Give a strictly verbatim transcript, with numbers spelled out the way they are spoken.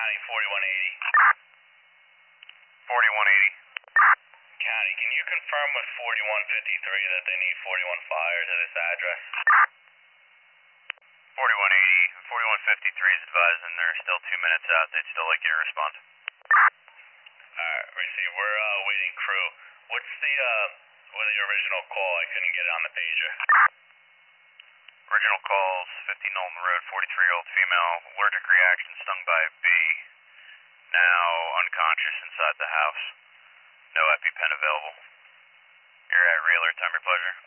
County forty-one eighty. forty-one eighty. County, can you confirm with forty-one fifty-three that they need forty-one fire to this address? forty-one eighty, forty-one fifty-three is advising they're still two minutes out. They'd still like you to respond. Alright, receive. We're uh, waiting crew. What's the, uh, with the original call? I couldn't get it on the pager. Original calls, fifty Knowlton Road, forty-three-year-old female, allergic reaction, stung by a bee. Now unconscious inside the house. No EpiPen available. You're at Realer, time your pleasure.